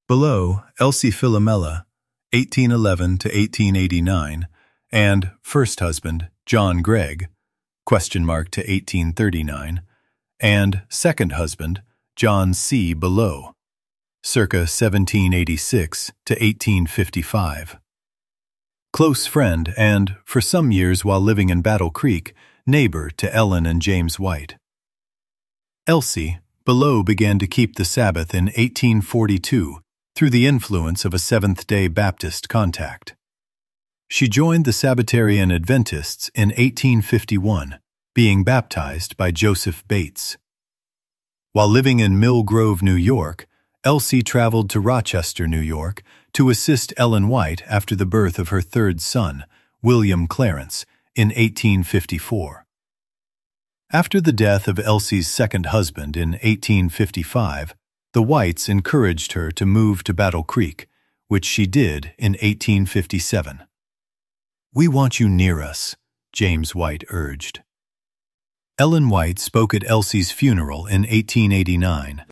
Below, Elsie Philomela, 1811 to 1889, and first husband, John Gregg, to 1839, and second husband, John C. Below, circa 1786 to 1855. Close friend and, for some years while living in Battle Creek, neighbor to Ellen and James White. Elsie Below began to keep the Sabbath in 1842 through the influence of a Seventh-day Baptist contact. She joined the Sabbatarian Adventists in 1851, being baptized by Joseph Bates. While living in Mill Grove, New York, Elsie traveled to Rochester, New York, to assist Ellen White after the birth of her third son, William Clarence, in 1854. After the death of Elsie's second husband in 1855, the Whites encouraged her to move to Battle Creek, which she did in 1857. "We want you near us," James White urged. Ellen White spoke at Elsie's funeral in 1889